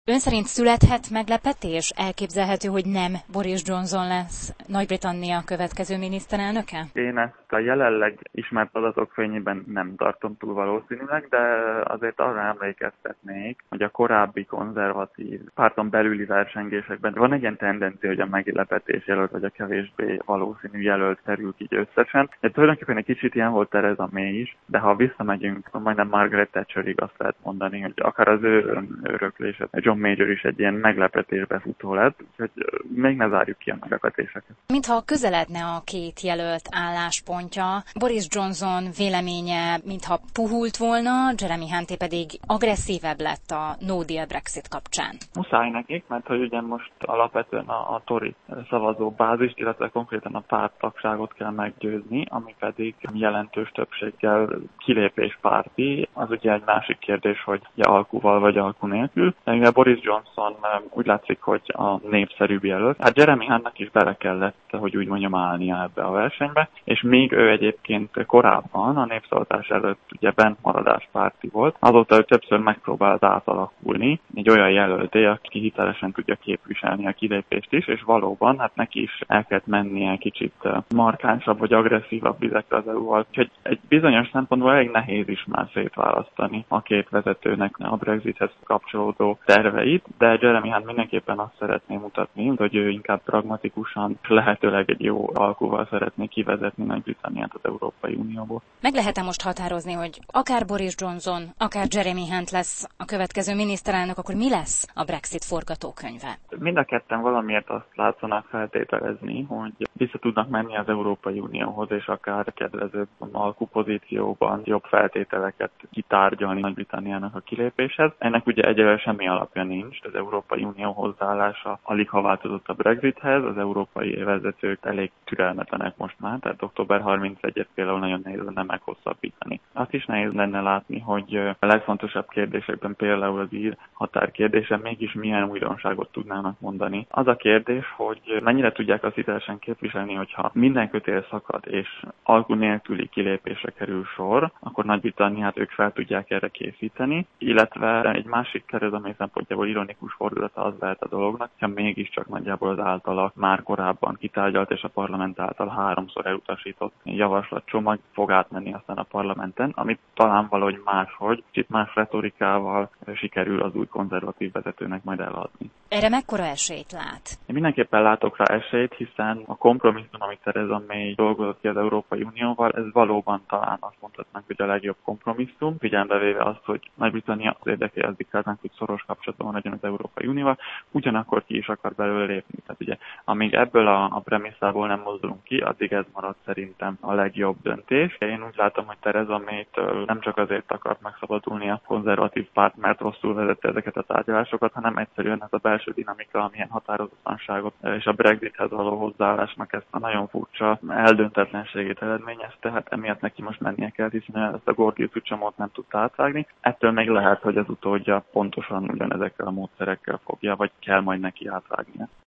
Ön szerint születhet meglepetés? Elképzelhető, hogy nem Boris Johnson lesz Nagy-Britannia következő miniszterelnöke? Én ezt a jelenleg ismert adatok fényében nem tartom túl valószínűleg, de azért arra emlékeztetnék, hogy a korábbi konzervatív párton belüli versengésekben van egy ilyen tendencia, hogy a meglepetés jelölt vagy a kevésbé valószínű jelölt kerül ki győztesen. De tulajdonképpen egy kicsit ilyen volt Theresa May is, de ha visszamegyünk, majdnem Margaret Thatcherig azt lehet mondani, hogy akár az ő öröklése, John Major is egy ilyen meglepetésbe futó lett, úgyhogy még ne zárjuk ki a meglepetéseket. Mintha közeledne a két jelölt álláspontja, Boris Johnson véleménye mintha puhult volna, Jeremy Hunté pedig agresszívebb lett a no deal Brexit kapcsán. Muszáj nekik, mert hogy ugye most alapvetően a Tory szavazóbázist, illetve konkrétan a párttagságot kell meggyőzni, ami pedig jelentős többséggel kilépéspárti. Az ugye egy másik kérdés, hogy alkuval vagy alku nélkül. De mivel Boris Johnson úgy látszik, hogy a népszerűbb jelölt, hát Jeremy Huntnak is bele kellett, hogy úgy mondjam, állnia ebbe a versenybe, és még ő egyébként korábban a népszavazás előtt ugye bentmaradáspárti volt, azóta ő többször megpróbált átalakulni egy olyan jelölté, aki hitelesen tudja képviselni a kilépést is, és valóban hát neki is el kellett mennie kicsit markánsabb vagy agresszívabb vizekre az EU-val. Úgyhogy egy bizonyos szempontból elég nehéz is már szétválasztani a két vezetőnek a Brexithez kapcsolódó terveit, de Jeremy Hunt mindenképpen azt szeretné mutatni, hogy ő inkább pragmatikusan, lehetőleg egy jó alkuval szeretné kivezetni Nagy-Britanniát az Európai Unióból. Meg lehet-e most határozni, hogy akár Boris Johnson, akár Jeremy Hunt lesz a következő miniszterelnök, akkor mi lesz a Brexit forgatókönyve? Mind a ketten valamiért azt látszanak feltételezni, hogy vissza tudnak menni az Európai Unióhoz, és akár kedvezőbb alkupozícióban jobb feltételeket kitárgyalni Nagy-Britanniának a kilépéshez. Ennek ugye egyelőre semmi alapja nincs, az Európai Unió hozzáállása alig ha változott a Brexithez, az európai vezetők elég türelmetlenek most már, tehát október 31-et például nagyon nehéz lenne meghosszabbítani. Azt is nehéz lenne látni, hogy a legfontosabb kérdésekben, például az ír határkérdése mégis milyen újdonságot tudnának mondani. Az a kérdés, hogy mennyire tudják azt hitelesen képviselni, hogyha minden kötél szakad és alku nélküli kilépésre kerül sor, akkor Nagy-Britanniát ők fel tudják erre készíteni, illetve egy másik Theresa May szempontjából ironikus fordulata az lehet a dolognak, ha mégiscsak nagyjából az általa már korábban kitárgyalt és a parlament által 3-szor elutasított javaslatcsomag fog átmenni aztán a parlamenten, amit talán valahogy máshogy, kicsit más retorikával sikerül az új konzervatív vezetőnek majd eladni. Erre mekkora esélyt lát? Én mindenképpen látok rá esélyt, hiszen a kompromisszum, amit Theresa May dolgozott ki az Európai Unióval, ez valóban talán azt mondhatnánk, hogy a legjobb kompromisszum, figyelembe véve azt, hogy Nagy-Britannia az érdekei az diktálnánk, hogy szoros kapcsolatban legyen az Európai Unióval, ugyanakkor ki is akar belőle lépni. Tehát ugye, amíg ebből a premisszából nem mozdulunk ki, addig ez marad szerintem a legjobb döntés. Én úgy látom, hogy Theresa Maytől nem csak azért akart megszabadulni a konzervatív párt, mert rosszul vezette ezeket a tárgyalásokat, hanem egyszerűen ez a belső dinamika, amilyen határozatlanságot és a Brexithez való hozzáállásnak ezt a nagyon furcsa eldöntetlenségét eredményezte, tehát emiatt neki most mennie kell, hiszen ezt a gordiuszi csomót nem tudta átvágni. Ettől még lehet, hogy az utódja pontosan ugyanezekkel a módszerekkel fogja, vagy kell majd neki átvágnia.